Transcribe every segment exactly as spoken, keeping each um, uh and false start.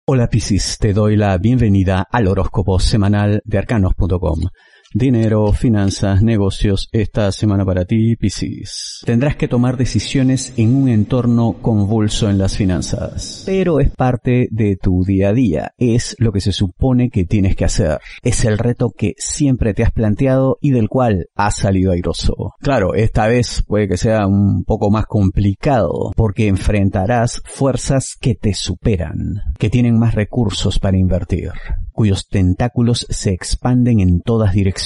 Hola Piscis, te doy la bienvenida al horóscopo semanal de arcanos punto com. Dinero, finanzas, negocios, esta semana para ti, Piscis. Tendrás que tomar decisiones en un entorno convulso en las finanzas, pero es parte de tu día a día, es lo que se supone que tienes que hacer. Es el reto que siempre te has planteado y del cual has salido airoso. Claro, esta vez puede que sea un poco más complicado, porque enfrentarás fuerzas que te superan, que tienen más recursos para invertir, cuyos tentáculos se expanden en todas direcciones.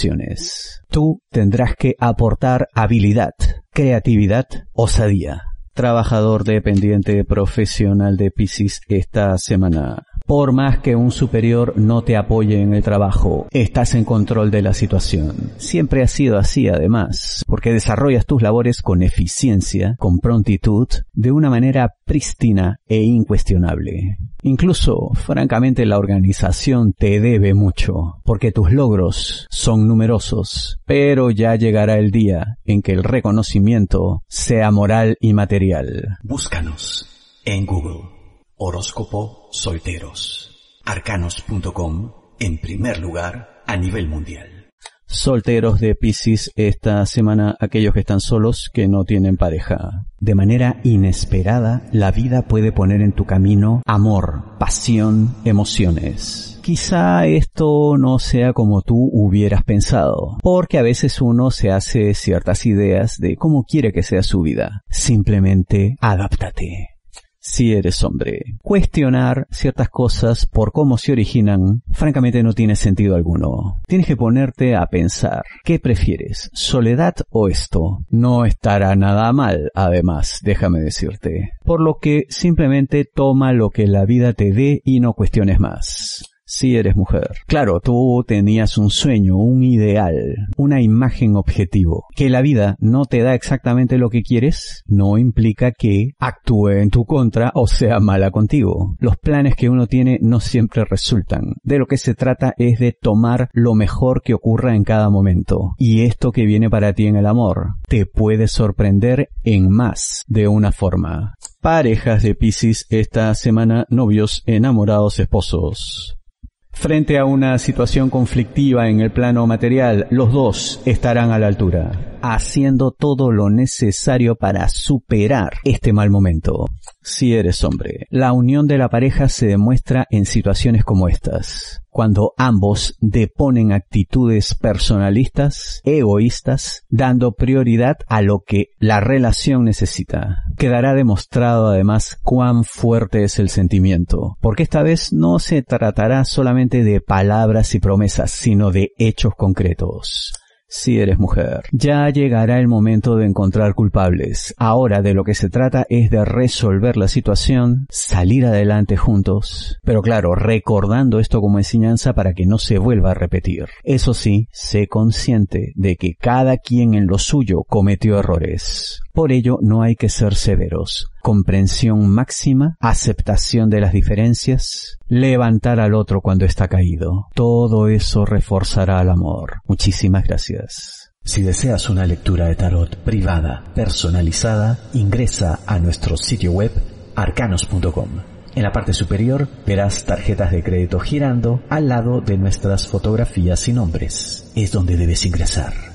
Tú tendrás que aportar habilidad, creatividad, osadía. Trabajador dependiente profesional de Piscis esta semana. Por más que un superior no te apoye en el trabajo, estás en control de la situación. Siempre ha sido así además, porque desarrollas tus labores con eficiencia, con prontitud, de una manera prístina e incuestionable. Incluso, francamente, la organización te debe mucho, porque tus logros son numerosos, pero ya llegará el día en que el reconocimiento sea moral y material. Búscanos en Google. Horóscopo Solteros. arcanos punto com en primer lugar a nivel mundial. Solteros de Piscis esta semana, aquellos que están solos, que no tienen pareja. De manera inesperada, la vida puede poner en tu camino amor, pasión, emociones. Quizá esto no sea como tú hubieras pensado, porque a veces uno se hace ciertas ideas de cómo quiere que sea su vida. Simplemente adáptate. Si eres hombre, cuestionar ciertas cosas por cómo se originan, francamente no tiene sentido alguno. Tienes que ponerte a pensar, ¿qué prefieres, soledad o esto? No estará nada mal, además, déjame decirte. Por lo que simplemente toma lo que la vida te dé y no cuestiones más. Si eres mujer. Claro, tú tenías un sueño, un ideal, una imagen objetivo. Que la vida no te da exactamente lo que quieres, no implica que actúe en tu contra o sea mala contigo. Los planes que uno tiene no siempre resultan. De lo que se trata es de tomar lo mejor que ocurra en cada momento. Y esto que viene para ti en el amor te puede sorprender en más de una forma. Parejas de Piscis esta semana, novios, enamorados, esposos. Frente a una situación conflictiva en el plano material, los dos estarán a la altura, haciendo todo lo necesario para superar este mal momento. Si eres hombre, la unión de la pareja se demuestra en situaciones como estas, cuando ambos deponen actitudes personalistas, egoístas, dando prioridad a lo que la relación necesita. Quedará demostrado además cuán fuerte es el sentimiento, porque esta vez no se tratará solamente de palabras y promesas, sino de hechos concretos. Si eres mujer, ya llegará el momento de encontrar culpables. Ahora de lo que se trata es de resolver la situación, salir adelante juntos, pero claro, recordando esto como enseñanza para que no se vuelva a repetir. Eso sí, sé consciente de que cada quien en lo suyo cometió errores. Por ello no hay que ser severos. Comprensión máxima, aceptación de las diferencias, levantar al otro cuando está caído. Todo eso reforzará al amor. Muchísimas gracias. Si deseas una lectura de tarot privada, personalizada, ingresa a nuestro sitio web arcanos punto com. En la parte superior verás tarjetas de crédito girando al lado de nuestras fotografías y nombres. Es donde debes ingresar.